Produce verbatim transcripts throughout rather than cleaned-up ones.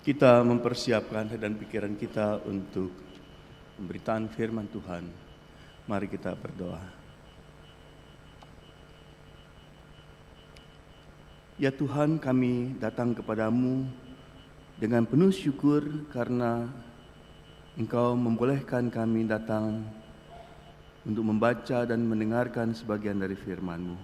Kita mempersiapkan hati dan pikiran kita untuk pemberitaan firman Tuhan. Mari kita berdoa. Ya Tuhan, kami datang kepadamu dengan penuh syukur karena Engkau membolehkan kami datang untuk membaca dan mendengarkan sebagian dari firman-Mu.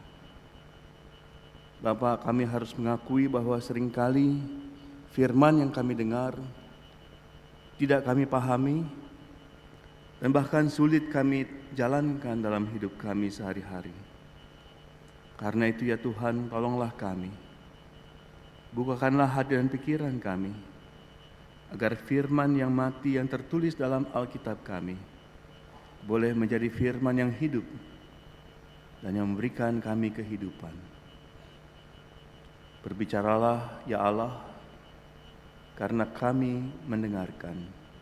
Bapa, kami harus mengakui bahwa seringkali firman yang kami dengar tidak kami pahami dan bahkan sulit kami jalankan dalam hidup kami sehari-hari. Karena itu ya Tuhan, tolonglah kami. Bukakanlah hati dan pikiran kami agar firman yang mati yang tertulis dalam Alkitab kami boleh menjadi firman yang hidup dan yang memberikan kami kehidupan. Berbicaralah ya Allah, karena kami mendengarkan.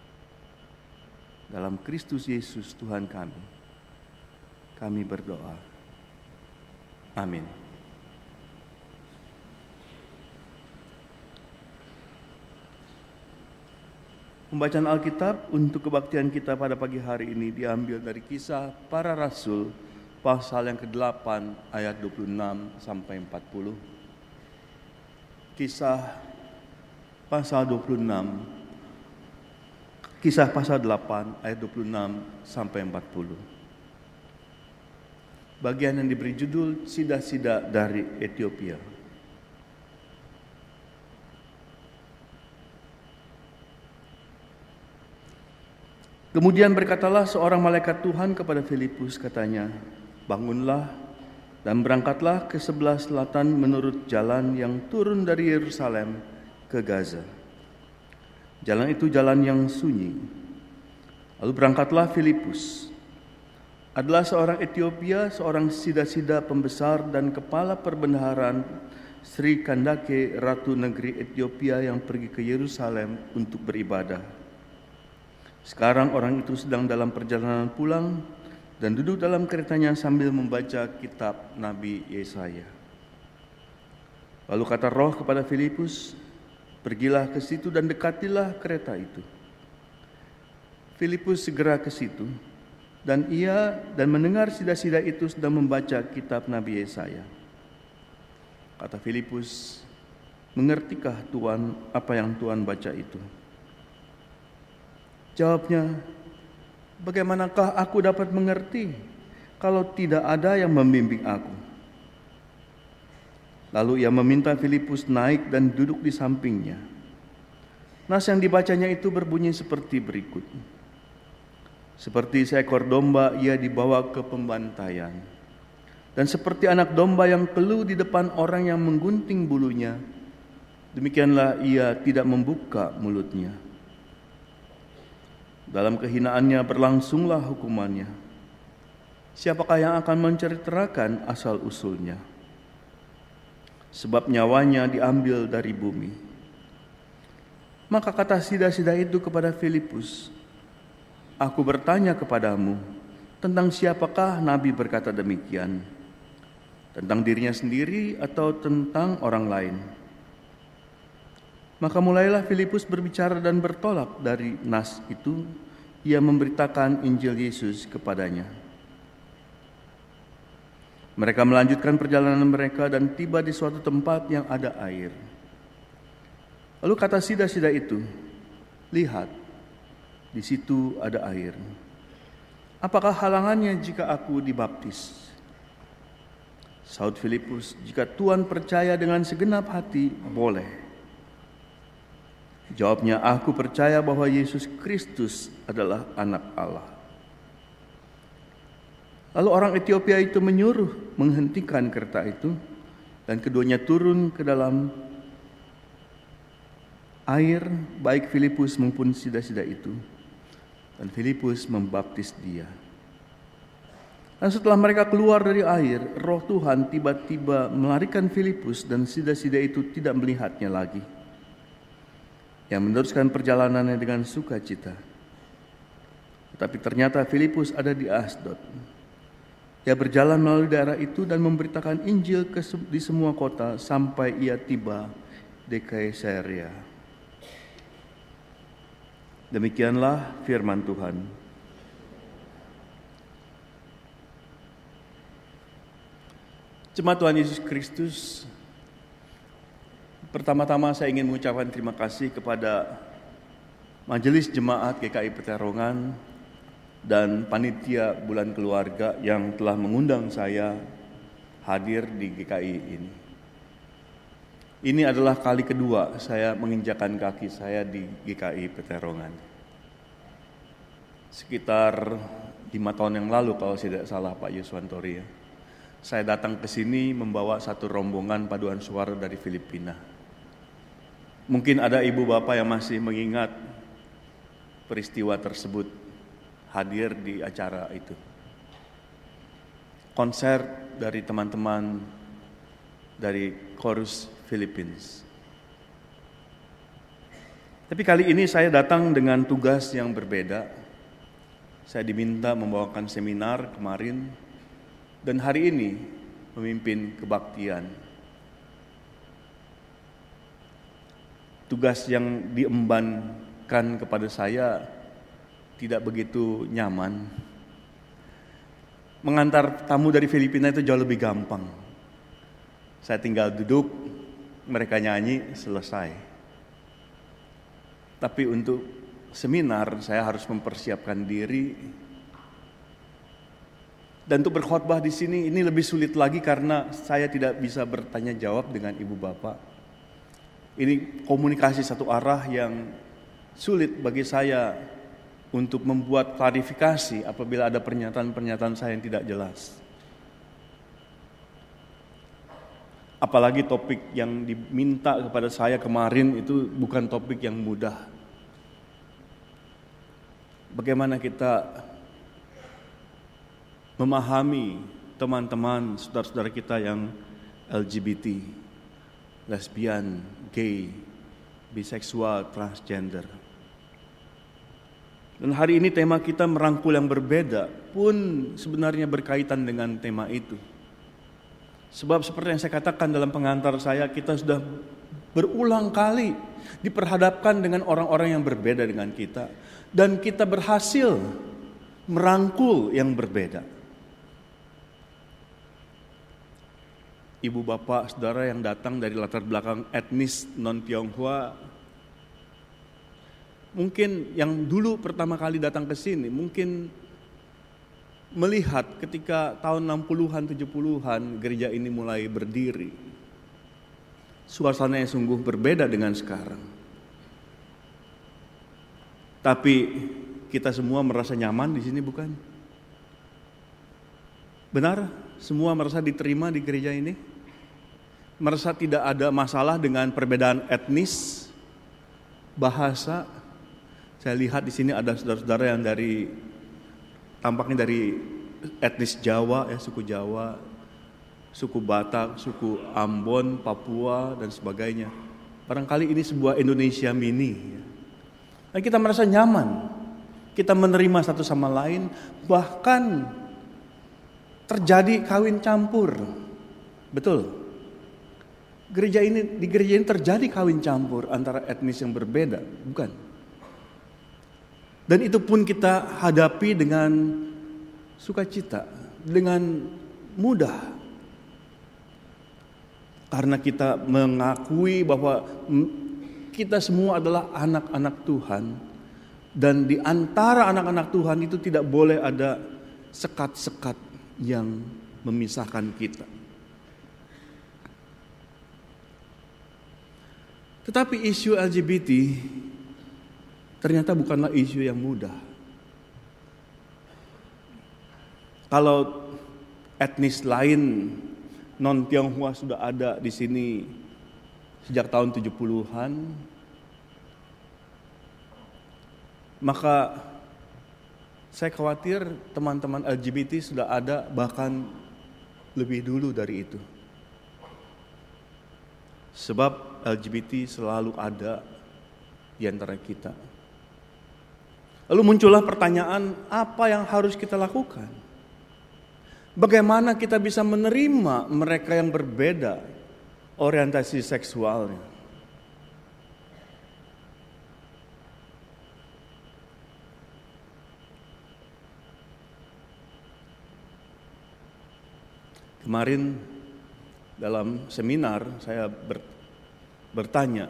Dalam Kristus Yesus Tuhan kami, kami berdoa. Amin. Pembacaan Alkitab untuk kebaktian kita pada pagi hari ini diambil dari Kisah Para Rasul pasal yang kedelapan ayat dua puluh enam sampai empat puluh. Kisah pasal dua puluh enam, Kisah pasal delapan ayat dua puluh enam sampai empat puluh. Bagian yang diberi judul Sida-sida dari Ethiopia. Kemudian berkatalah seorang malaikat Tuhan kepada Filipus, katanya, "Bangunlah dan berangkatlah ke sebelah selatan menurut jalan yang turun dari Yerusalem ke Gaza. Jalan itu jalan yang sunyi." Lalu berangkatlah Filipus. Adalah seorang Ethiopia, seorang sida-sida pembesar dan kepala perbendaharaan Sri Kandake, Ratu Negeri Ethiopia yang pergi ke Yerusalem untuk beribadah. Sekarang orang itu sedang dalam perjalanan pulang dan duduk dalam keretanya sambil membaca kitab Nabi Yesaya. Lalu kata Roh kepada Filipus, "Pergilah ke situ dan dekatilah kereta itu." Filipus segera ke situ, dan ia dan mendengar sida-sida itu sedang membaca kitab Nabi Yesaya. Kata Filipus, "Mengertikah Tuan apa yang Tuan baca itu?" Jawabnya, "Bagaimanakah aku dapat mengerti kalau tidak ada yang membimbing aku?" Lalu ia meminta Filipus naik dan duduk di sampingnya. Nas yang dibacanya itu berbunyi seperti berikut. "Seperti seekor domba ia dibawa ke pembantaian, dan seperti anak domba yang keluh di depan orang yang menggunting bulunya, demikianlah ia tidak membuka mulutnya. Dalam kehinaannya berlangsunglah hukumannya. Siapakah yang akan menceritakan asal-usulnya? Sebab nyawanya diambil dari bumi." Maka kata sida-sida itu kepada Filipus, "Aku bertanya kepadamu, tentang siapakah Nabi berkata demikian? Tentang dirinya sendiri atau tentang orang lain?" Maka mulailah Filipus berbicara dan bertolak dari nas itu, ia memberitakan Injil Yesus kepadanya. Mereka melanjutkan perjalanan mereka dan tiba di suatu tempat yang ada air. Lalu kata sida-sida itu, "Lihat, di situ ada air. Apakah halangannya jika aku dibaptis?" Saud Filipus, "Jika Tuhan percaya dengan segenap hati, boleh." Jawabnya, "Aku percaya bahwa Yesus Kristus adalah Anak Allah." Lalu orang Ethiopia itu menyuruh menghentikan kereta itu, dan keduanya turun ke dalam air, baik Filipus maupun sida-sida itu, dan Filipus membaptis dia. Dan setelah mereka keluar dari air, Roh Tuhan tiba-tiba melarikan Filipus, dan sida-sida itu tidak melihatnya lagi, yang meneruskan perjalanannya dengan sukacita. Tetapi ternyata Filipus ada di Asdod. Ia berjalan melalui daerah itu dan memberitakan Injil ke, di semua kota sampai ia tiba di Kaisarea. Demikianlah firman Tuhan. Jemaat Tuhan Yesus Kristus, pertama-tama saya ingin mengucapkan terima kasih kepada Majelis Jemaat G K I Peterongan dan Panitia Bulan Keluarga yang telah mengundang saya hadir di G K I ini. Ini adalah kali kedua saya menginjakan kaki saya di G K I Peterongan. Sekitar lima tahun yang lalu kalau tidak salah Pak Yuswantori ya. Saya datang ke sini membawa satu rombongan paduan suara dari Filipina. Mungkin ada ibu bapak yang masih mengingat peristiwa tersebut, hadir di acara itu. Konser dari teman-teman dari Chorus Philippines. Tapi kali ini saya datang dengan tugas yang berbeda. Saya diminta membawakan seminar kemarin dan hari ini memimpin kebaktian. Tugas yang diembankan kepada saya tidak begitu nyaman. Mengantar tamu dari Filipina itu jauh lebih gampang. Saya tinggal duduk, mereka nyanyi, selesai. Tapi untuk seminar saya harus mempersiapkan diri. Dan untuk berkhotbah di sini ini lebih sulit lagi karena saya tidak bisa bertanya jawab dengan ibu bapak. Ini komunikasi satu arah yang sulit bagi saya untuk membuat klarifikasi apabila ada pernyataan-pernyataan saya yang tidak jelas. Apalagi topik yang diminta kepada saya kemarin itu bukan topik yang mudah. Bagaimana kita memahami teman-teman, saudara-saudara kita yang L G B T, lesbian, gay, biseksual, transgender. Dan hari ini tema kita merangkul yang berbeda pun sebenarnya berkaitan dengan tema itu. Sebab seperti yang saya katakan dalam pengantar saya, kita sudah berulang kali diperhadapkan dengan orang-orang yang berbeda dengan kita. Dan kita berhasil merangkul yang berbeda. Ibu bapak saudara yang datang dari latar belakang etnis non-Tionghoa, mungkin yang dulu pertama kali datang ke sini, mungkin melihat ketika tahun enam puluhan, tujuh puluhan gereja ini mulai berdiri. Suasananya sungguh berbeda dengan sekarang. Tapi kita semua merasa nyaman di sini bukan? Benar? Semua merasa diterima di gereja ini? Merasa tidak ada masalah dengan perbedaan etnis, bahasa. Saya lihat di sini ada saudara-saudara yang dari tampaknya dari etnis Jawa, ya, suku Jawa, suku Batak, suku Ambon, Papua, dan sebagainya. Barangkali ini sebuah Indonesia mini. Ya. Dan kita merasa nyaman, kita menerima satu sama lain, bahkan terjadi kawin campur. Betul. Gereja ini, di gereja ini terjadi kawin campur antara etnis yang berbeda, bukan? Dan itu pun kita hadapi dengan sukacita, dengan mudah. Karena kita mengakui bahwa kita semua adalah anak-anak Tuhan. Dan di antara anak-anak Tuhan itu tidak boleh ada sekat-sekat yang memisahkan kita. Tetapi isu L G B T ternyata bukanlah isu yang mudah. Kalau etnis lain non-Tionghoa sudah ada di sini sejak tahun tujuh puluhan, maka saya khawatir teman-teman L G B T sudah ada bahkan lebih dulu dari itu. Sebab L G B T selalu ada di antara kita. Lalu muncullah pertanyaan, apa yang harus kita lakukan? Bagaimana kita bisa menerima mereka yang berbeda orientasi seksualnya? Kemarin dalam seminar saya ber, bertanya,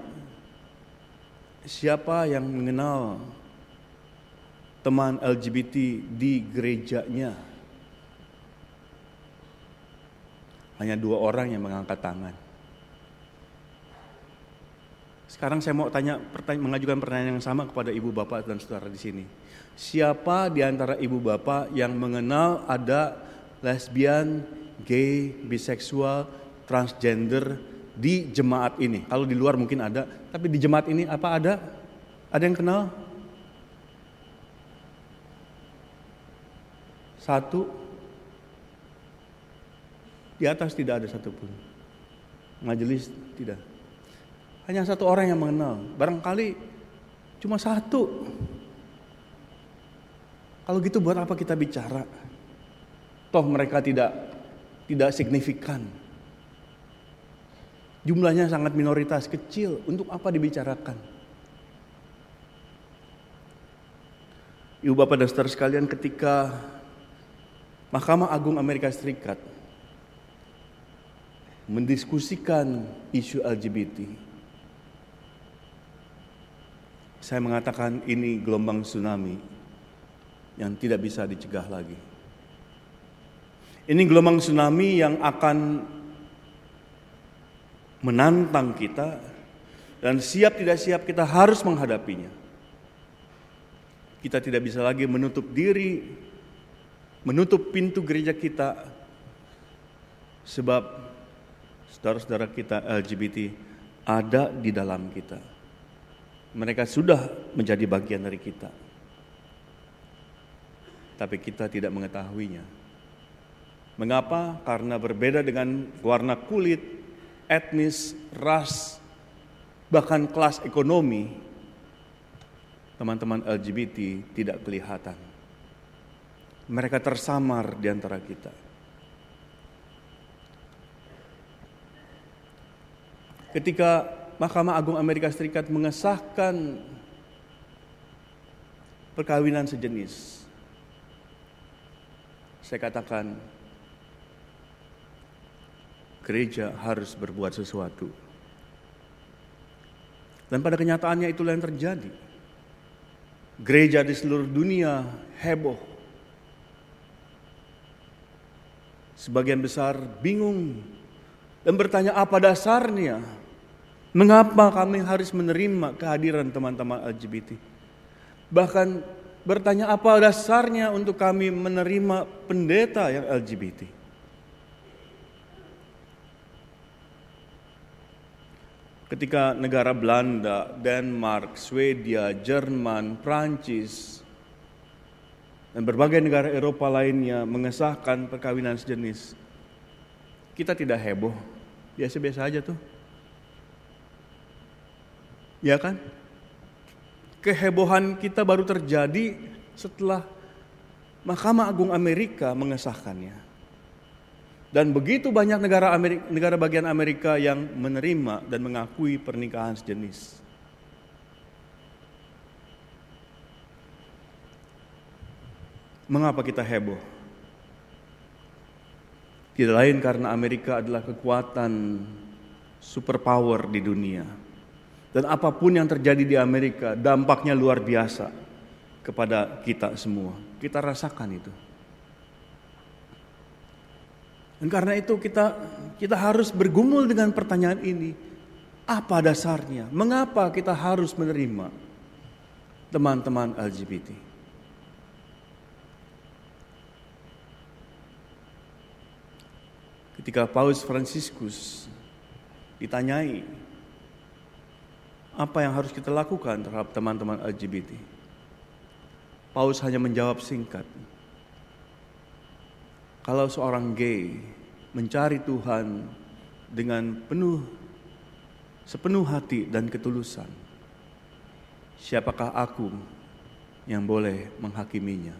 siapa yang mengenal teman L G B T di gerejanya? Hanya dua orang yang mengangkat tangan. Sekarang saya mau tanya, mengajukan pertanyaan yang sama kepada ibu bapak dan saudara di sini. Siapa di antara ibu bapak yang mengenal ada lesbian, gay, biseksual, transgender di jemaat ini? Kalau di luar mungkin ada, tapi di jemaat ini apa ada? Ada yang kenal? Satu. Di atas tidak ada satupun. Majelis tidak. Hanya satu orang yang mengenal. Barangkali cuma satu. Kalau gitu buat apa kita bicara? Toh mereka tidak tidak signifikan. Jumlahnya sangat minoritas, kecil. Untuk apa dibicarakan? Ibu bapak dan saudara sekalian, ketika Mahkamah Agung Amerika Serikat mendiskusikan isu L G B T, saya mengatakan ini gelombang tsunami yang tidak bisa dicegah lagi. Ini gelombang tsunami yang akan menantang kita, dan siap tidak siap kita harus menghadapinya. Kita tidak bisa lagi menutup diri, menutup pintu gereja kita, sebab saudara-saudara kita L G B T ada di dalam kita. Mereka sudah menjadi bagian dari kita. Tapi kita tidak mengetahuinya. Mengapa? Karena berbeda dengan warna kulit, etnis, ras, bahkan kelas ekonomi, teman-teman L G B T tidak kelihatan. Mereka tersamar di antara kita. Ketika Mahkamah Agung Amerika Serikat mengesahkan perkawinan sejenis, saya katakan gereja harus berbuat sesuatu. Dan pada kenyataannya itulah yang terjadi. Gereja di seluruh dunia heboh. Sebagian besar bingung dan bertanya, apa dasarnya? Mengapa kami harus menerima kehadiran teman-teman L G B T? Bahkan bertanya, apa dasarnya untuk kami menerima pendeta yang L G B T? Ketika negara Belanda, Denmark, Swedia, Jerman, Prancis, dan berbagai negara Eropa lainnya mengesahkan perkawinan sejenis, kita tidak heboh, biasa-biasa aja tuh. Ya kan? Kehebohan kita baru terjadi setelah Mahkamah Agung Amerika mengesahkannya. Dan begitu banyak negara Amerika, negara bagian Amerika yang menerima dan mengakui pernikahan sejenis. Mengapa kita heboh? Tidak lain karena Amerika adalah kekuatan superpower di dunia. Dan apapun yang terjadi di Amerika, dampaknya luar biasa kepada kita semua. Kita rasakan itu. Dan karena itu kita kita harus bergumul dengan pertanyaan ini. Apa dasarnya? Mengapa kita harus menerima teman-teman L G B T? Ketika Paus Fransiskus ditanyai, apa yang harus kita lakukan terhadap teman-teman L G B T? Paus hanya menjawab singkat. Kalau seorang gay mencari Tuhan dengan penuh sepenuh hati dan ketulusan, siapakah aku yang boleh menghakiminya?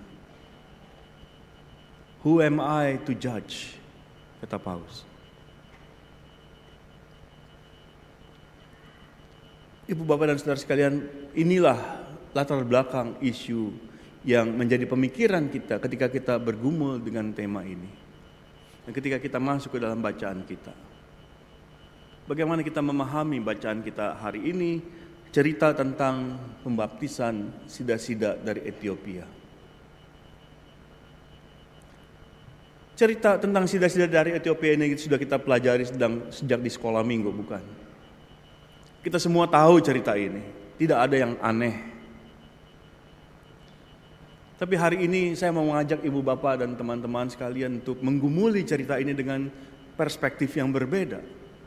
Who am I to judge? Kata Paus. Ibu, bapak, dan saudara sekalian, inilah latar belakang isu yang menjadi pemikiran kita ketika kita bergumul dengan tema ini. Dan ketika kita masuk ke dalam bacaan kita, bagaimana kita memahami bacaan kita hari ini, cerita tentang pembaptisan sida-sida dari Ethiopia. Cerita tentang sida-sida dari Ethiopia ini sudah kita pelajari sedang, sejak di sekolah minggu, bukan? Kita semua tahu cerita ini, tidak ada yang aneh. Tapi hari ini saya mau mengajak ibu bapak dan teman-teman sekalian untuk menggumuli cerita ini dengan perspektif yang berbeda.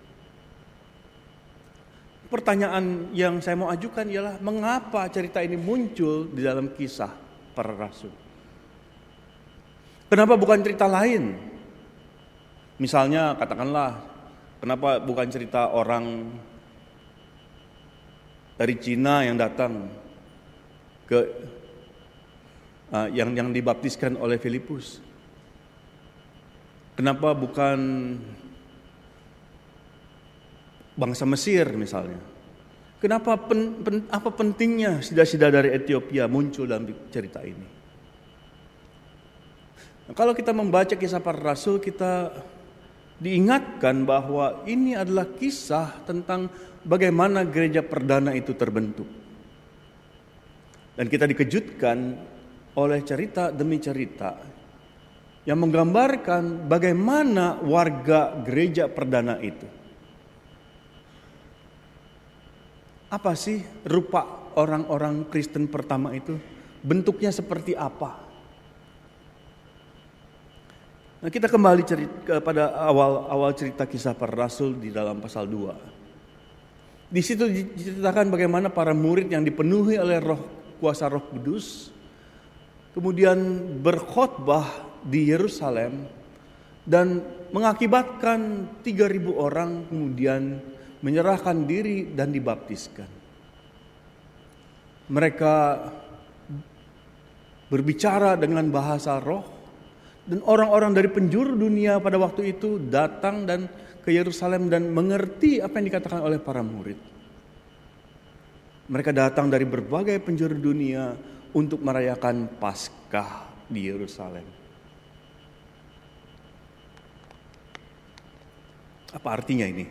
Pertanyaan yang saya mau ajukan ialah mengapa cerita ini muncul di dalam Kisah Para Rasul? Kenapa bukan cerita lain? Misalnya katakanlah, kenapa bukan cerita orang dari Cina yang datang ke uh, yang yang dibaptiskan oleh Filipus? Kenapa bukan bangsa Mesir misalnya? Kenapa pen, pen, apa pentingnya sida-sida dari Ethiopia muncul dalam cerita ini? Nah, kalau kita membaca Kisah Para Rasul, kita diingatkan bahwa ini adalah kisah tentang bagaimana gereja perdana itu terbentuk. Dan kita dikejutkan oleh cerita demi cerita yang menggambarkan bagaimana warga gereja perdana itu. Apa sih rupa orang-orang Kristen pertama itu? Bentuknya seperti apa? Nah, kita kembali cerita kepada awal-awal cerita Kisah Para Rasul di dalam pasal dua. Di situ diceritakan bagaimana para murid yang dipenuhi oleh roh kuasa Roh Kudus kemudian berkhotbah di Yerusalem dan mengakibatkan tiga ribu orang kemudian menyerahkan diri dan dibaptiskan. Mereka berbicara dengan bahasa roh. Dan orang-orang dari penjuru dunia pada waktu itu datang dan ke Yerusalem dan mengerti apa yang dikatakan oleh para murid. Mereka datang dari berbagai penjuru dunia untuk merayakan Paskah di Yerusalem. Apa artinya ini?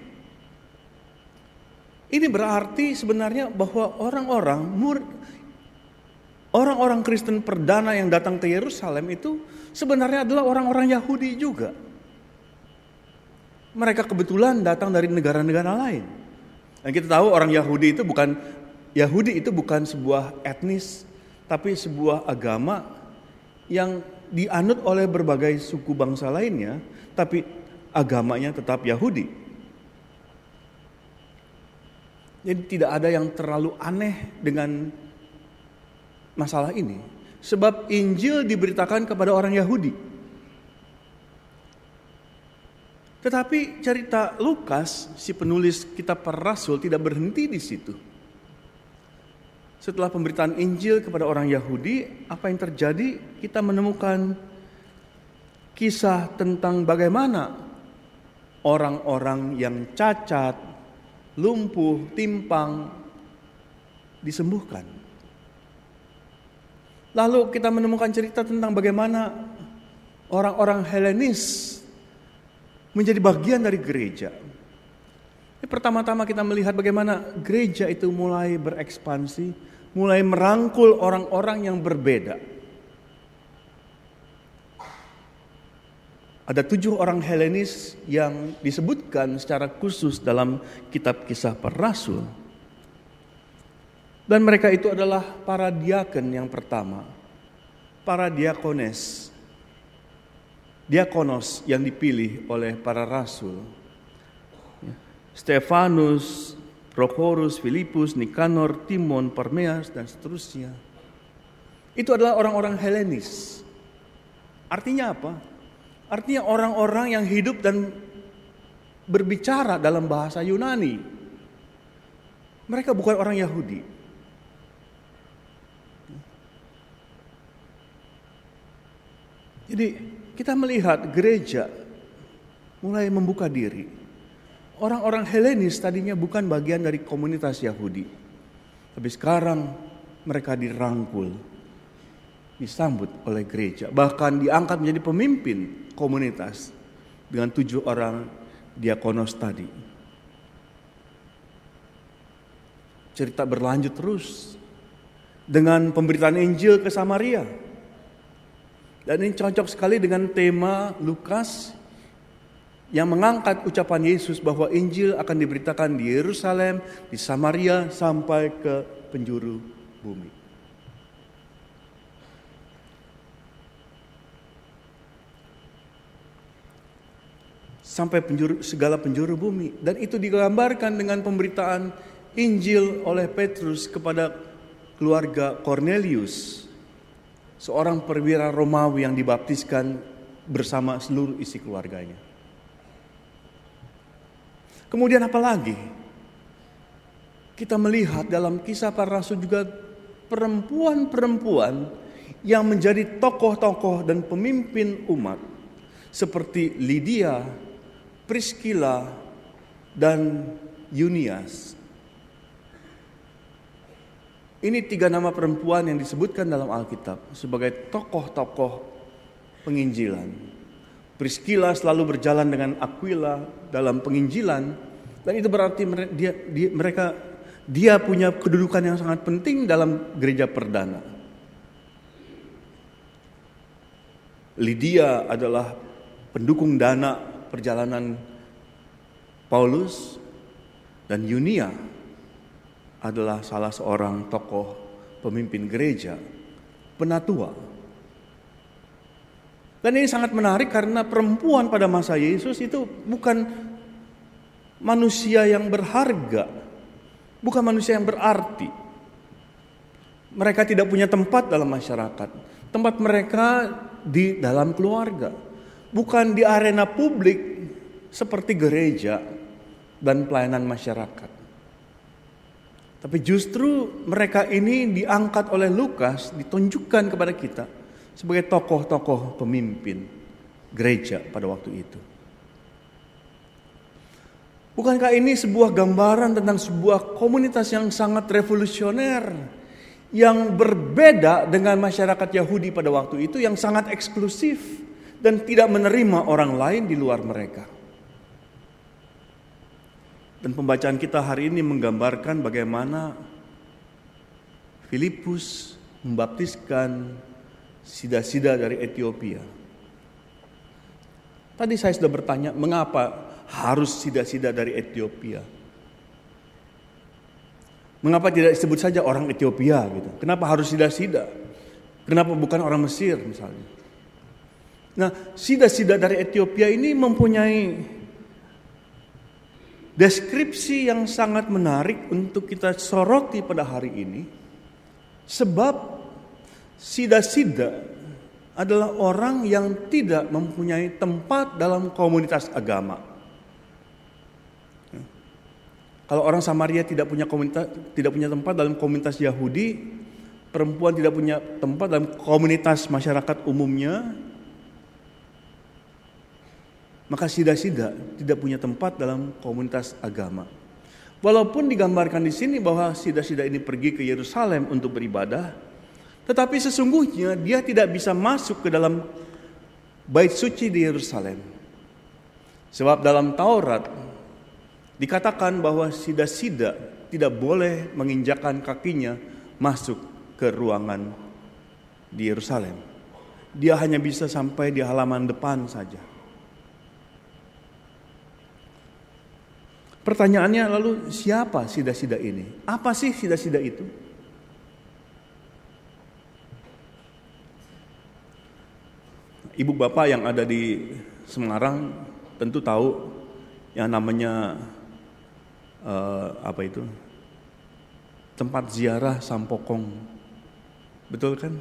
Ini berarti sebenarnya bahwa orang-orang murid, orang-orang Kristen perdana yang datang ke Yerusalem itu sebenarnya adalah orang-orang Yahudi juga. Mereka kebetulan datang dari negara-negara lain. Dan kita tahu orang Yahudi itu bukan Yahudi itu bukan sebuah etnis, tapi sebuah agama yang dianut oleh berbagai suku bangsa lainnya, tapi agamanya tetap Yahudi. Jadi tidak ada yang terlalu aneh dengan masalah ini. Sebab Injil diberitakan kepada orang Yahudi. Tetapi cerita Lukas, si penulis kitab Para Rasul, tidak berhenti di situ. Setelah pemberitaan Injil kepada orang Yahudi, apa yang terjadi? Kita menemukan kisah tentang bagaimana orang-orang yang cacat, lumpuh, timpang disembuhkan. Lalu kita menemukan cerita tentang bagaimana orang-orang Helenis menjadi bagian dari gereja. Pertama-tama kita melihat bagaimana gereja itu mulai berekspansi, mulai merangkul orang-orang yang berbeda. Ada tujuh orang Helenis yang disebutkan secara khusus dalam kitab Kisah Para Rasul. Dan mereka itu adalah para diaken yang pertama, para diakones, diakonos yang dipilih oleh para rasul. Stefanus, Prochorus, Filipus, Nikanor, Timon, Parmenas, dan seterusnya. Itu adalah orang-orang Helenis. Artinya apa? Artinya orang-orang yang hidup dan berbicara dalam bahasa Yunani. Mereka bukan orang Yahudi. Jadi kita melihat gereja mulai membuka diri. Orang-orang Helenis tadinya bukan bagian dari komunitas Yahudi. Tapi sekarang mereka dirangkul, disambut oleh gereja. Bahkan diangkat menjadi pemimpin komunitas dengan tujuh orang diakonos tadi. Cerita berlanjut terus dengan pemberitaan Injil ke Samaria. Dan ini cocok sekali dengan tema Lukas yang mengangkat ucapan Yesus bahwa Injil akan diberitakan di Yerusalem, di Samaria, sampai ke penjuru bumi. Sampai penjuru, segala penjuru bumi. Dan itu digambarkan dengan pemberitaan Injil oleh Petrus kepada keluarga Cornelius, seorang perwira Romawi yang dibaptiskan bersama seluruh isi keluarganya. Kemudian apa lagi? Kita melihat dalam Kisah Para Rasul juga perempuan-perempuan yang menjadi tokoh-tokoh dan pemimpin umat, seperti Lydia, Priscilla, dan Eunias. Ini tiga nama perempuan yang disebutkan dalam Alkitab sebagai tokoh-tokoh penginjilan. Priscilla selalu berjalan dengan Aquila dalam penginjilan, dan itu berarti dia, dia, mereka dia punya kedudukan yang sangat penting dalam gereja perdana. Lydia adalah pendukung dana perjalanan Paulus, dan Yunia adalah salah seorang tokoh pemimpin gereja, penatua. Dan ini sangat menarik karena perempuan pada masa Yesus itu bukan manusia yang berharga, bukan manusia yang berarti. Mereka tidak punya tempat dalam masyarakat. Tempat mereka di dalam keluarga, bukan di arena publik seperti gereja dan pelayanan masyarakat. Tapi justru mereka ini diangkat oleh Lukas, ditunjukkan kepada kita sebagai tokoh-tokoh pemimpin gereja pada waktu itu. Bukankah ini sebuah gambaran tentang sebuah komunitas yang sangat revolusioner, yang berbeda dengan masyarakat Yahudi pada waktu itu, yang sangat eksklusif dan tidak menerima orang lain di luar mereka. Dan pembacaan kita hari ini menggambarkan bagaimana Filipus membaptiskan sida-sida dari Ethiopia. Tadi saya sudah bertanya, mengapa harus sida-sida dari Ethiopia? Mengapa tidak disebut saja orang Ethiopia gitu? Kenapa harus sida-sida? Kenapa bukan orang Mesir misalnya? Nah, sida-sida dari Ethiopia ini mempunyai deskripsi yang sangat menarik untuk kita soroti pada hari ini. Sebab sida-sida adalah orang yang tidak mempunyai tempat dalam komunitas agama. Kalau orang Samaria tidak punya komunitas, tidak punya tempat dalam komunitas Yahudi, perempuan tidak punya tempat dalam komunitas masyarakat umumnya, maka sida-sida tidak punya tempat dalam komunitas agama. Walaupun digambarkan di sini bahwa sida-sida ini pergi ke Yerusalem untuk beribadah, tetapi sesungguhnya dia tidak bisa masuk ke dalam bait suci di Yerusalem. Sebab dalam Taurat dikatakan bahwa sida-sida tidak boleh menginjakkan kakinya masuk ke ruangan di Yerusalem. Dia hanya bisa sampai di halaman depan saja. Pertanyaannya lalu, siapa sida-sida ini? Apa sih sida-sida itu? Ibu bapak yang ada di Semarang tentu tahu yang namanya uh, apa itu? Tempat ziarah Sampokong. Betul kan?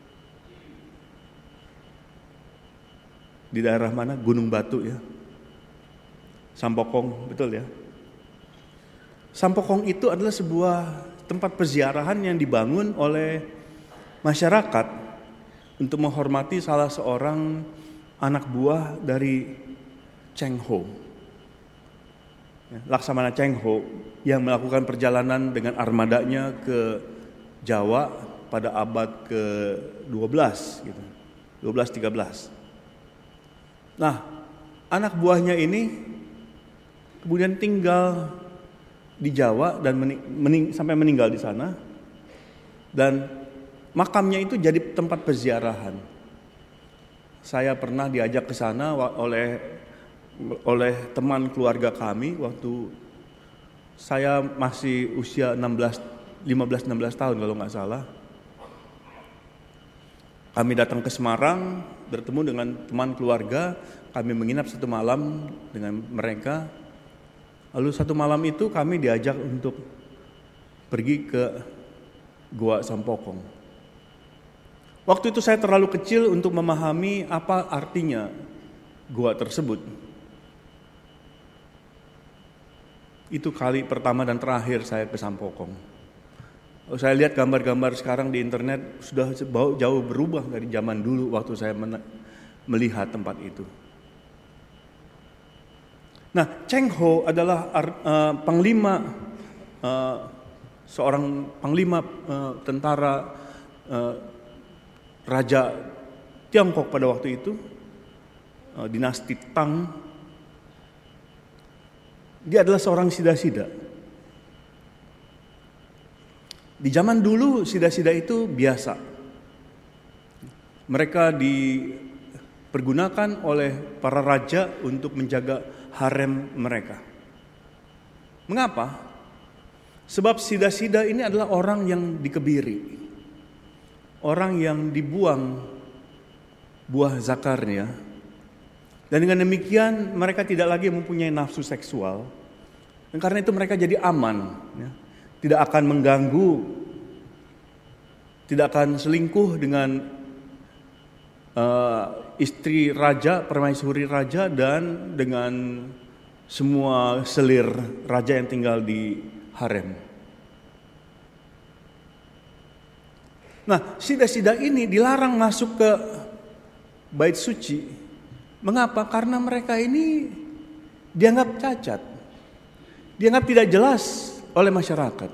Di daerah mana? Gunung Batu ya. Sampokong, betul ya? Sampokong itu adalah sebuah tempat peziarahan yang dibangun oleh masyarakat untuk menghormati salah seorang anak buah dari Cheng Ho. Laksamana Cheng Ho yang melakukan perjalanan dengan armadanya ke Jawa pada abad ke dua belas gitu. dua belas tiga belas. Nah, anak buahnya ini kemudian tinggal di Jawa dan mening, mening, sampai meninggal di sana, dan makamnya itu jadi tempat peziarahan. Saya pernah diajak ke sana oleh oleh teman keluarga kami waktu saya masih usia enam belas, lima belas enam belas tahun kalau nggak salah. Kami datang ke Semarang, bertemu dengan teman keluarga, kami menginap satu malam dengan mereka. Lalu satu malam itu kami diajak untuk pergi ke Gua Sampokong. Waktu itu saya terlalu kecil untuk memahami apa artinya gua tersebut. Itu kali pertama dan terakhir saya ke Sampokong. Saya lihat gambar-gambar sekarang di internet sudah jauh berubah dari zaman dulu waktu saya melihat tempat itu. Nah, Cheng Ho adalah uh, panglima, uh, seorang panglima uh, tentara uh, Raja Tiongkok pada waktu itu, uh, dinasti Tang. Dia adalah seorang sida-sida. Di zaman dulu sida-sida itu biasa. Mereka dipergunakan oleh para raja untuk menjaga harem mereka. Mengapa? Sebab sida-sida ini adalah orang yang dikebiri. Orang yang dibuang buah zakarnya. Dan dengan demikian mereka tidak lagi mempunyai nafsu seksual. Dan karena itu mereka jadi aman, ya. Tidak akan mengganggu, tidak akan selingkuh dengan uh, istri raja, permaisuri raja, dan dengan semua selir raja yang tinggal di harem. Nah, sida-sida ini dilarang masuk ke bait suci. Mengapa? Karena mereka ini dianggap cacat, dianggap tidak jelas oleh masyarakat.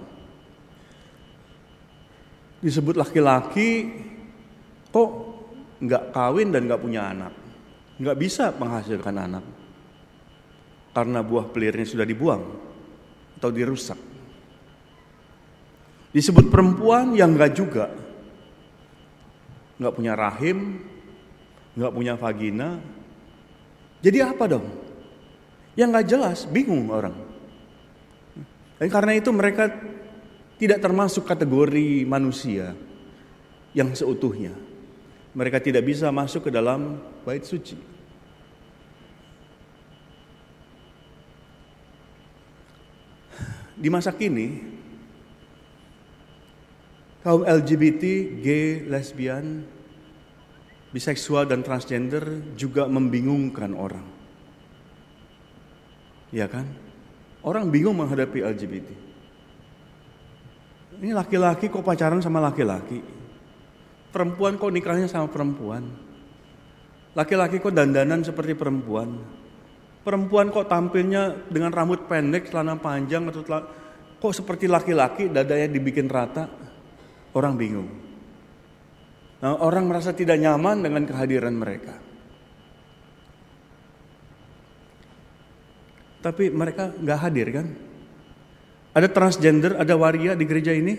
Disebut laki-laki kok nggak kawin dan nggak punya anak, nggak bisa menghasilkan anak karena buah pelirnya sudah dibuang atau dirusak. Disebut perempuan yang nggak juga, nggak punya rahim, nggak punya vagina. Jadi apa dong? Yang nggak jelas, bingung orang. Dan karena itu mereka tidak termasuk kategori manusia yang seutuhnya. Mereka tidak bisa masuk ke dalam bait suci. Di masa kini, kaum L G B T, gay, lesbian, biseksual dan transgender juga membingungkan orang. Iya kan? Orang bingung menghadapi L G B T. Ini laki-laki kok pacaran sama laki-laki. Perempuan kok nikahnya sama perempuan. Laki-laki kok dandanan seperti perempuan. Perempuan kok tampilnya dengan rambut pendek, celana panjang, atau telah, kok seperti laki-laki, dadanya dibikin rata. Orang bingung. Nah, orang merasa tidak nyaman dengan kehadiran mereka. Tapi mereka nggak hadir kan? Ada transgender, ada waria di gereja ini?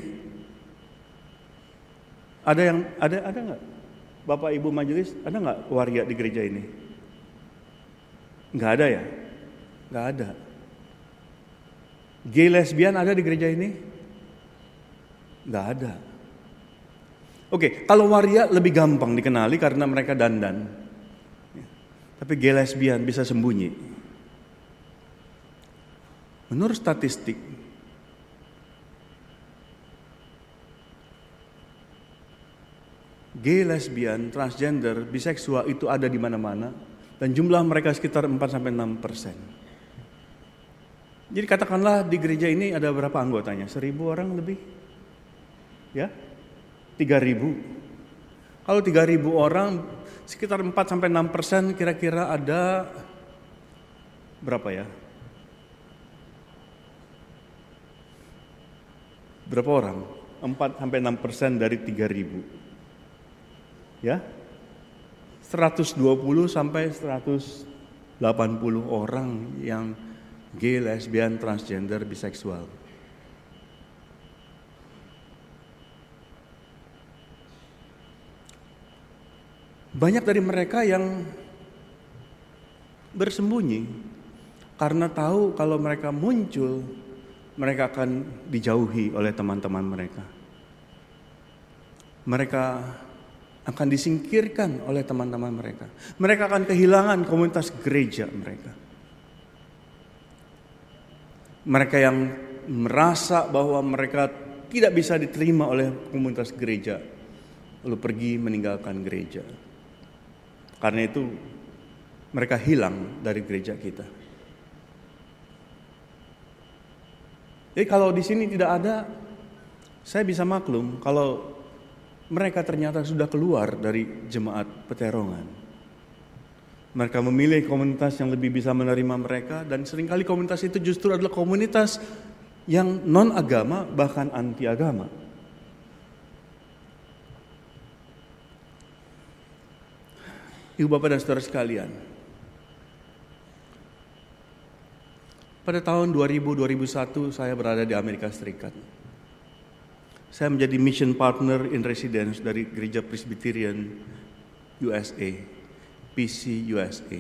Ada yang ada ada nggak? Bapak Ibu majelis, ada nggak waria di gereja ini? Nggak ada ya? Nggak ada. Gay lesbian ada di gereja ini? Nggak ada. Oke, kalau waria lebih gampang dikenali karena mereka dandan. Tapi gay lesbian bisa sembunyi. Menurut statistik, gay, lesbian, transgender, biseksual itu ada di mana-mana dan jumlah mereka sekitar empat sampai enam persen. Jadi katakanlah di gereja ini ada berapa anggotanya? Seribu orang lebih? Ya? Tiga ribu. Kalau tiga ribu orang, sekitar empat sampai enam persen kira-kira ada berapa ya? Berapa orang? empat sampai enam persen dari tiga ribu. Ya? seratus dua puluh sampai seratus delapan puluh orang yang gay, lesbian, transgender, biseksual. Banyak dari mereka yang bersembunyi karena tahu kalau mereka muncul, mereka akan dijauhi oleh teman-teman mereka. Mereka akan disingkirkan oleh teman-teman mereka. Mereka akan kehilangan komunitas gereja mereka. Mereka yang merasa bahwa mereka tidak bisa diterima oleh komunitas gereja, lalu pergi meninggalkan gereja. Karena itu mereka hilang dari gereja kita. Jadi kalau di sini tidak ada, saya bisa maklum kalau mereka ternyata sudah keluar dari jemaat Peterongan. Mereka memilih komunitas yang lebih bisa menerima mereka, dan seringkali komunitas itu justru adalah komunitas yang non-agama, bahkan anti-agama. Ibu bapak dan saudara sekalian, pada tahun dua ribu dua ribu satu saya berada di Amerika Serikat. Saya menjadi mission partner in residence dari Gereja Presbyterian U S A, P C U S A,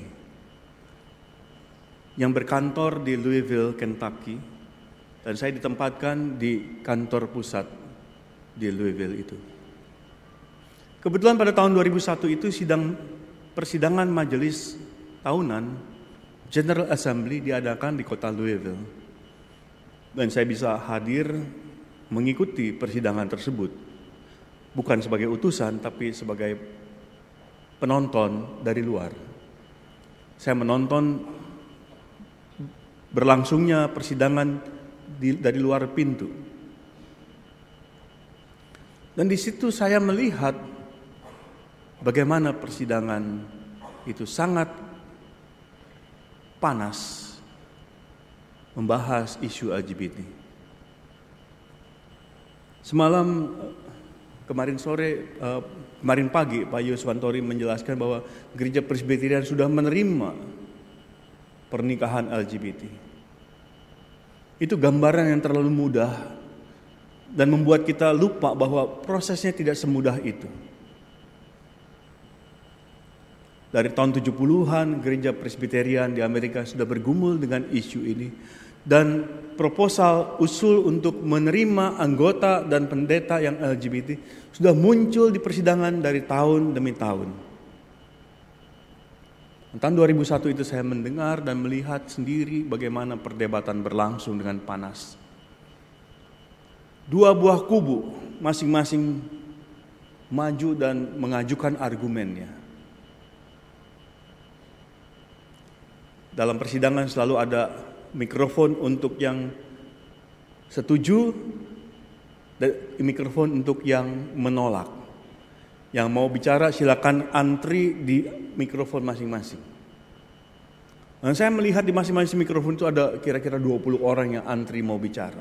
yang berkantor di Louisville, Kentucky, dan saya ditempatkan di kantor pusat di Louisville itu. Kebetulan pada tahun dua ribu satu itu sidang persidangan majelis tahunan General Assembly diadakan di kota Louisville, dan saya bisa hadir mengikuti persidangan tersebut, bukan sebagai utusan tapi sebagai penonton dari luar. Saya menonton berlangsungnya persidangan di, dari luar pintu, dan di situ saya melihat bagaimana persidangan itu sangat panas membahas isu L G B T. Semalam, kemarin sore, uh, kemarin pagi Pak Yuswantori menjelaskan bahwa Gereja Presbyterian sudah menerima pernikahan L G B T. Itu gambaran yang terlalu mudah dan membuat kita lupa bahwa prosesnya tidak semudah itu. Dari tahun tujuh puluhan, Gereja Presbyterian di Amerika sudah bergumul dengan isu ini, dan proposal usul untuk menerima anggota dan pendeta yang L G B T sudah muncul di persidangan dari tahun demi tahun. Tahun dua ribu satu itu saya mendengar dan melihat sendiri bagaimana perdebatan berlangsung dengan panas. Dua buah kubu masing-masing maju dan mengajukan argumennya. Dalam persidangan selalu ada mikrofon untuk yang setuju dan mikrofon untuk yang menolak. Yang mau bicara silakan antri di mikrofon masing-masing. Dan saya melihat di masing-masing mikrofon itu ada kira-kira dua puluh orang yang antri mau bicara.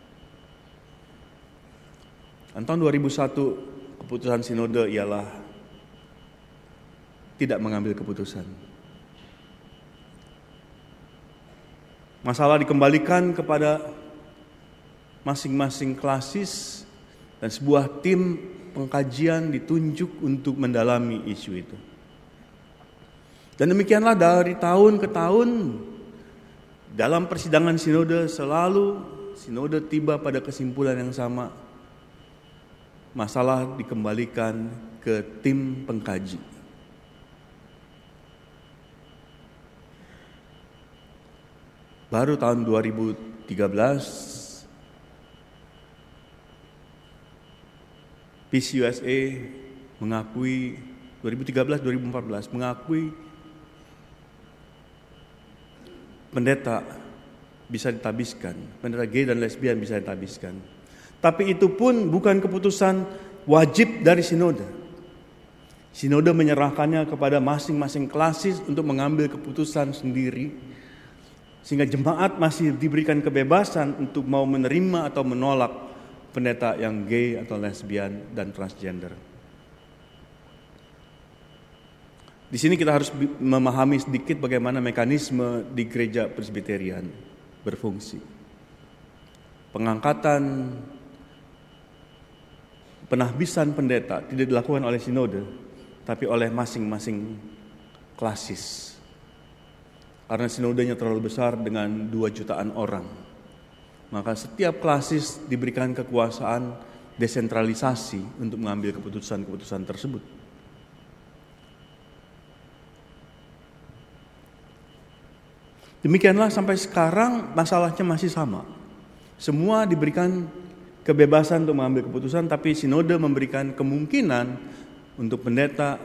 Dan tahun dua ribu satu keputusan sinode ialah tidak mengambil keputusan. Masalah dikembalikan kepada masing-masing klasis dan sebuah tim pengkajian ditunjuk untuk mendalami isu itu. Dan demikianlah dari tahun ke tahun dalam persidangan sinode selalu sinode tiba pada kesimpulan yang sama. Masalah dikembalikan ke tim pengkaji. Baru tahun dua ribu tiga belas P C U S A mengakui, dua ribu tiga belas dua ribu empat belas mengakui pendeta bisa ditabiskan, pendeta gay dan lesbian bisa ditabiskan. Tapi itu pun bukan keputusan wajib dari sinode. Sinode menyerahkannya kepada masing-masing klasis untuk mengambil keputusan sendiri. Sehingga jemaat masih diberikan kebebasan untuk mau menerima atau menolak pendeta yang gay atau lesbian dan transgender. Di sini kita harus memahami sedikit bagaimana mekanisme di gereja Presbyterian berfungsi. Pengangkatan penahbisan pendeta tidak dilakukan oleh sinode, tapi oleh masing-masing klasis. Karena sinodenya terlalu besar dengan dua jutaan orang, maka setiap klasis diberikan kekuasaan desentralisasi untuk mengambil keputusan-keputusan tersebut. Demikianlah sampai sekarang masalahnya masih sama. Semua diberikan kebebasan untuk mengambil keputusan, tapi sinode memberikan kemungkinan untuk pendeta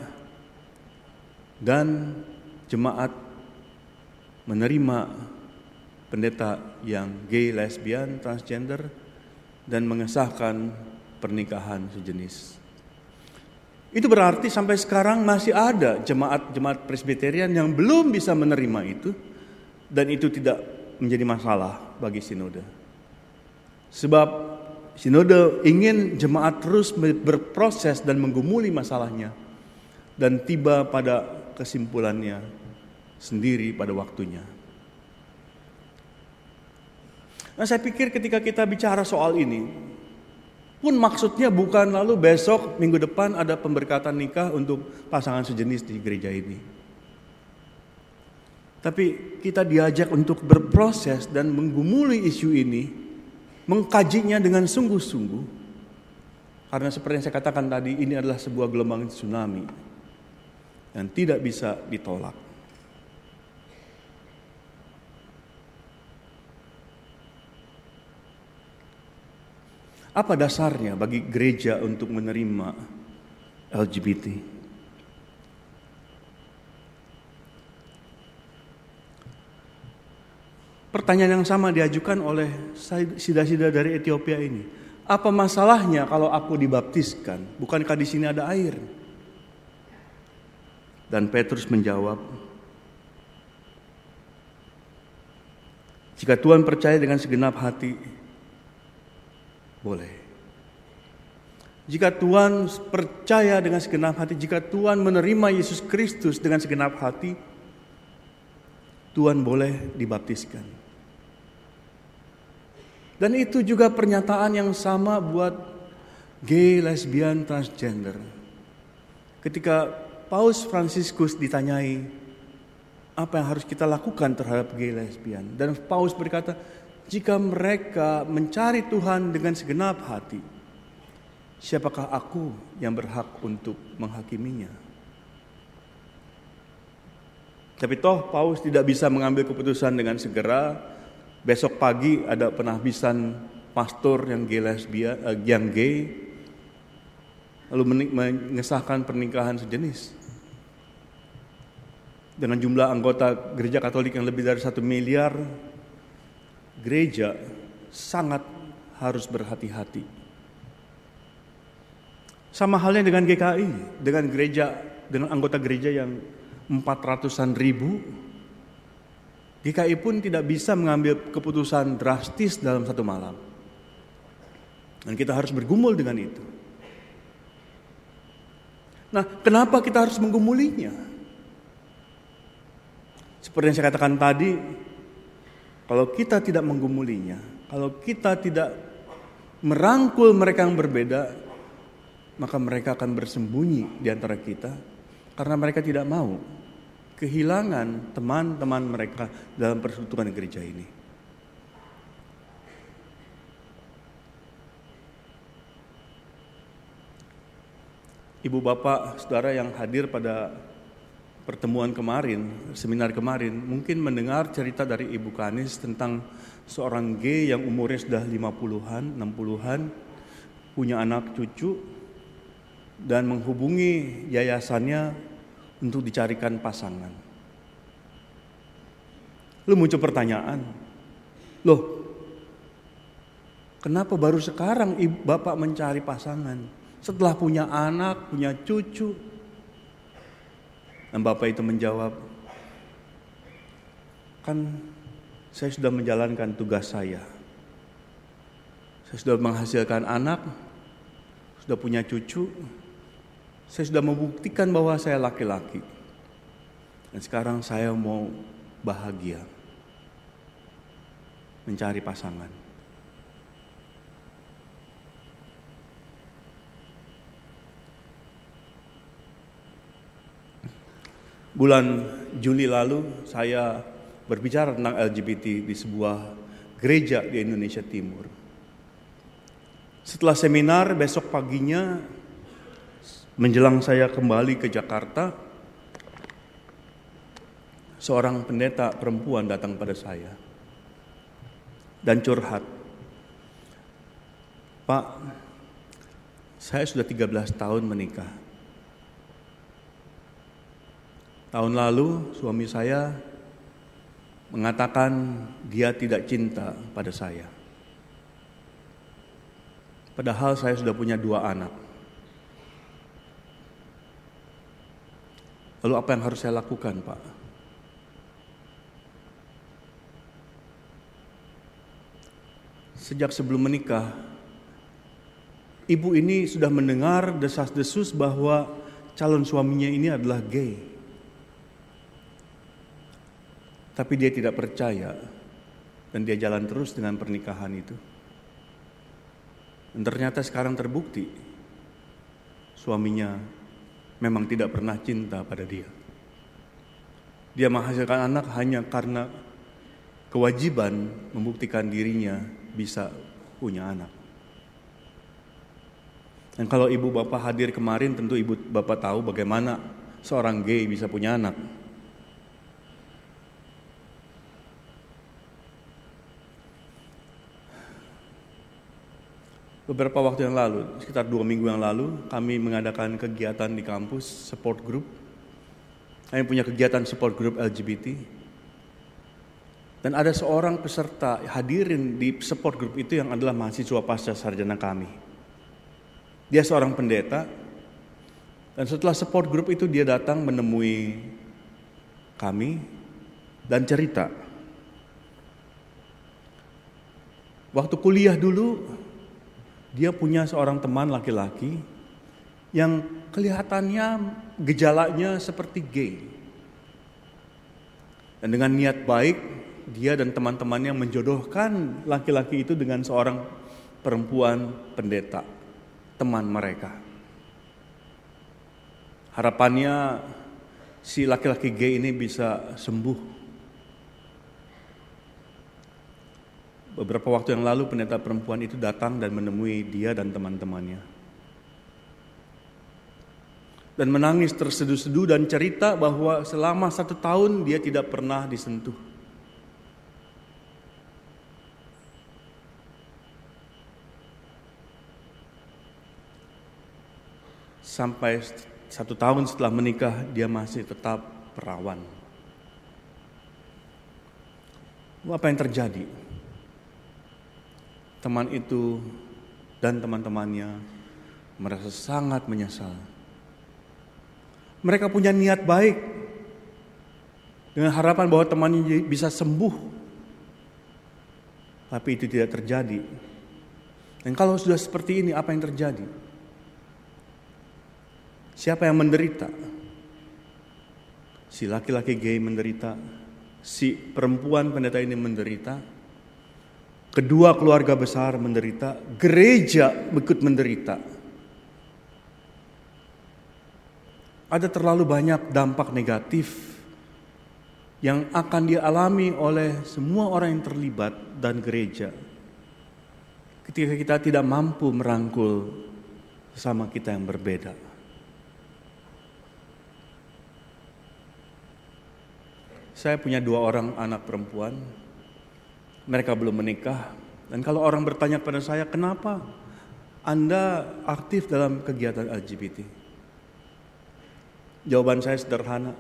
dan jemaat menerima pendeta yang gay, lesbian, transgender, dan mengesahkan pernikahan sejenis. Itu berarti sampai sekarang masih ada jemaat-jemaat Presbyterian yang belum bisa menerima itu, dan itu tidak menjadi masalah bagi sinode. Sebab sinode ingin jemaat terus berproses dan menggumuli masalahnya dan tiba pada kesimpulannya sendiri pada waktunya. Nah, saya pikir ketika kita bicara soal ini pun maksudnya bukan lalu besok minggu depan ada pemberkatan nikah untuk pasangan sejenis di gereja ini. Tapi kita diajak untuk berproses dan menggumuli isu ini, mengkajinya dengan sungguh-sungguh. Karena seperti yang saya katakan tadi, ini adalah sebuah gelombang tsunami yang tidak bisa ditolak. Apa dasarnya bagi gereja untuk menerima L G B T? Pertanyaan yang sama diajukan oleh sida-sida dari Ethiopia ini. Apa masalahnya kalau aku dibaptiskan? Bukankah di sini ada air? Dan Petrus menjawab, jika Tuhan percaya dengan segenap hati, boleh. Jika Tuhan percaya dengan segenap hati, jika Tuhan menerima Yesus Kristus dengan segenap hati, Tuhan boleh dibaptiskan. Dan itu juga pernyataan yang sama buat gay, lesbian, transgender. Ketika Paus Fransiskus ditanyai apa yang harus kita lakukan terhadap gay, lesbian, dan Paus berkata, jika mereka mencari Tuhan dengan segenap hati, siapakah aku yang berhak untuk menghakiminya? Tapi toh Paus tidak bisa mengambil keputusan dengan segera. Besok pagi ada penahbisan pastor yang gay, lesbian, yang gay, lalu mengesahkan pernikahan sejenis. Dengan jumlah anggota gereja Katolik yang lebih dari satu miliar, gereja sangat harus berhati-hati. Sama halnya dengan G K I, dengan gereja, dengan anggota gereja yang empat ratusan ribu, G K I pun tidak bisa mengambil keputusan drastis dalam satu malam. Dan kita harus bergumul dengan itu. Nah, kenapa kita harus menggumulinya? Seperti yang saya katakan tadi, kalau kita tidak menggumulinya, kalau kita tidak merangkul mereka yang berbeda, maka mereka akan bersembunyi di antara kita karena mereka tidak mau kehilangan teman-teman mereka dalam persekutuan gereja ini. Ibu bapak, saudara yang hadir pada pertemuan kemarin, seminar kemarin, mungkin mendengar cerita dari Ibu Kanis tentang seorang gay yang umurnya sudah lima puluhan, enam puluhan, punya anak cucu, dan menghubungi yayasannya untuk dicarikan pasangan. Lalu muncul pertanyaan, loh, kenapa baru sekarang ibu bapak mencari pasangan? Setelah punya anak, punya cucu. Dan bapak itu menjawab, kan saya sudah menjalankan tugas saya. Saya sudah menghasilkan anak, sudah punya cucu. Saya sudah membuktikan bahwa saya laki-laki. Dan sekarang saya mau bahagia, mencari pasangan. Bulan Juli lalu saya berbicara tentang L G B T di sebuah gereja di Indonesia Timur. Setelah seminar, besok paginya menjelang saya kembali ke Jakarta, seorang pendeta perempuan datang pada saya dan curhat. Pak, saya sudah tiga belas tahun menikah. Tahun lalu suami saya mengatakan dia tidak cinta pada saya. Padahal saya sudah punya dua anak. Lalu apa yang harus saya lakukan, Pak? Sejak sebelum menikah, ibu ini sudah mendengar desas-desus bahwa calon suaminya ini adalah gay. Tapi dia tidak percaya dan dia jalan terus dengan pernikahan itu. Dan ternyata sekarang terbukti suaminya memang tidak pernah cinta pada dia. Dia menghasilkan anak hanya karena kewajiban membuktikan dirinya bisa punya anak. Dan kalau ibu bapak hadir kemarin, tentu ibu bapak tahu bagaimana seorang gay bisa punya anak. Beberapa waktu yang lalu, sekitar dua minggu yang lalu, kami mengadakan kegiatan di kampus, support group. Kami punya kegiatan support group L G B T. Dan ada seorang peserta hadirin di support group itu yang adalah mahasiswa pasca sarjana kami. Dia seorang pendeta. Dan setelah support group itu dia datang menemui kami dan cerita. Waktu kuliah dulu, dia punya seorang teman laki-laki yang kelihatannya gejalanya seperti gay. Dan dengan niat baik, dia dan teman-temannya menjodohkan laki-laki itu dengan seorang perempuan pendeta, teman mereka. Harapannya si laki-laki gay ini bisa sembuh. Beberapa waktu yang lalu pendeta perempuan itu datang dan menemui dia dan teman-temannya. Dan menangis terseduh-seduh dan cerita bahwa selama satu tahun dia tidak pernah disentuh. Sampai satu tahun setelah menikah dia masih tetap perawan. Apa yang terjadi? Teman itu dan teman-temannya merasa sangat menyesal. Mereka punya niat baik dengan harapan bahwa temannya bisa sembuh. Tapi itu tidak terjadi. Dan kalau sudah seperti ini, apa yang terjadi? Siapa yang menderita? Si laki-laki gay menderita, si perempuan pendeta ini menderita, kedua keluarga besar menderita, gereja ikut menderita. Ada terlalu banyak dampak negatif yang akan dialami oleh semua orang yang terlibat dan gereja ketika kita tidak mampu merangkul sesama kita yang berbeda. Saya punya dua orang anak perempuan. Mereka belum menikah. Dan kalau orang bertanya pada saya, kenapa Anda aktif dalam kegiatan L G B T? Jawaban saya sederhana.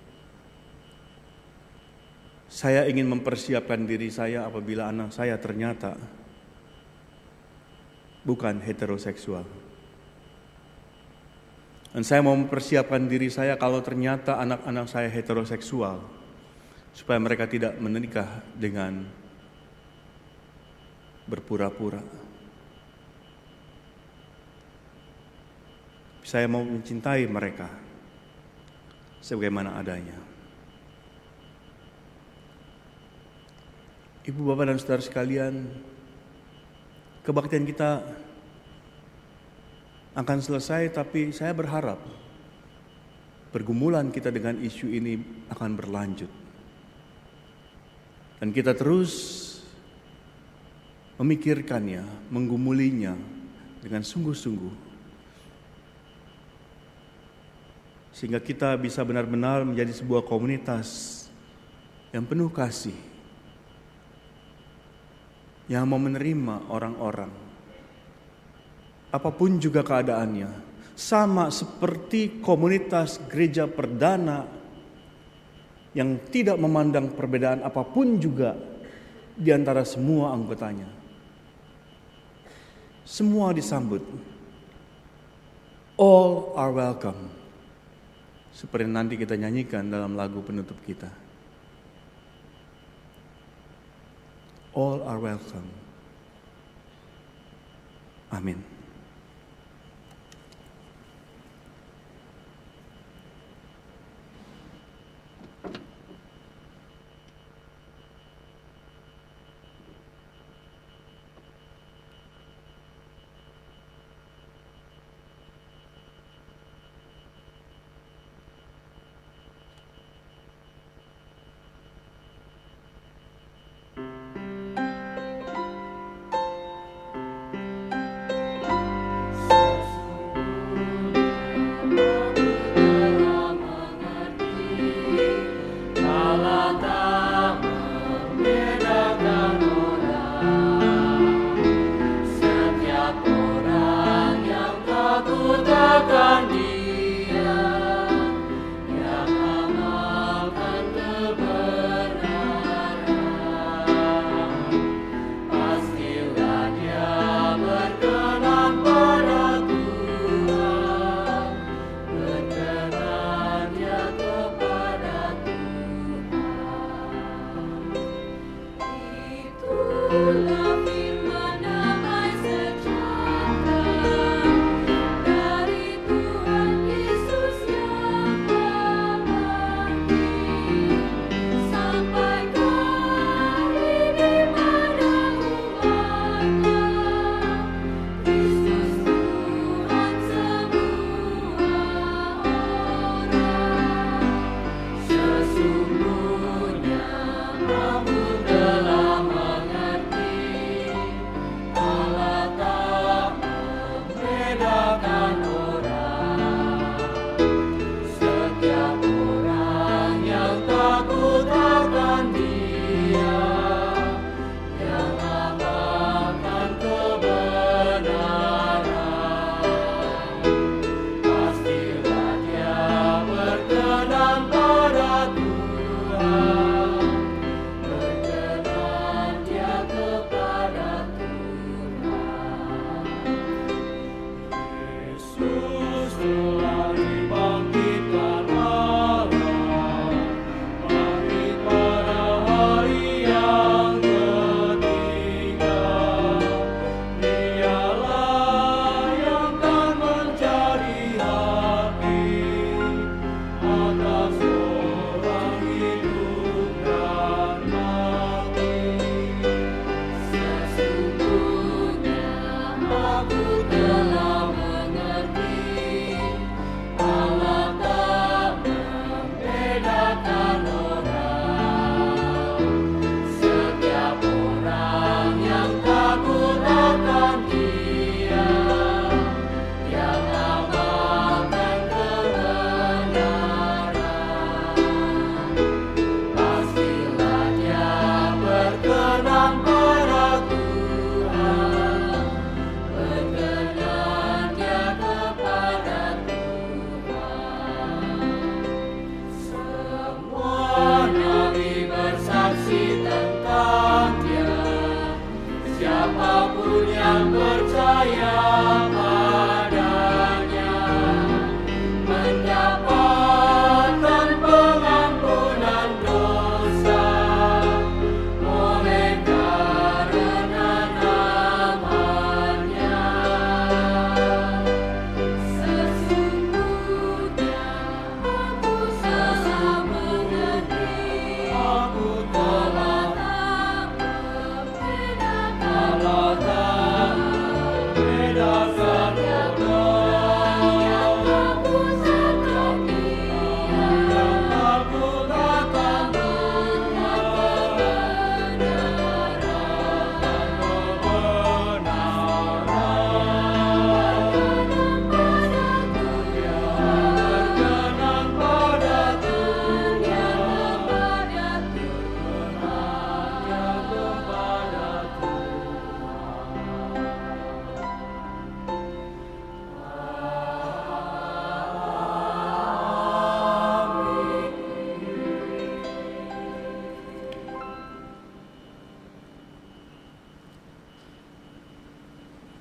Saya ingin mempersiapkan diri saya apabila anak saya ternyata bukan heteroseksual. Dan saya mau mempersiapkan diri saya kalau ternyata anak-anak saya heteroseksual, supaya mereka tidak menikah dengan berpura-pura. Saya mau mencintai mereka sebagaimana adanya. Ibu, Bapak, dan saudara sekalian, kebaktian kita akan selesai, tapi saya berharap pergumulan kita dengan isu ini akan berlanjut. Dan kita terus memikirkannya, menggumulinya dengan sungguh-sungguh. Sehingga kita bisa benar-benar menjadi sebuah komunitas yang penuh kasih, yang mau menerima orang-orang, apapun juga keadaannya, sama seperti komunitas gereja perdana yang tidak memandang perbedaan apapun juga di antara semua anggotanya. Semua disambut. All are welcome. Seperti nanti kita nyanyikan dalam lagu penutup kita. All are welcome. Amin.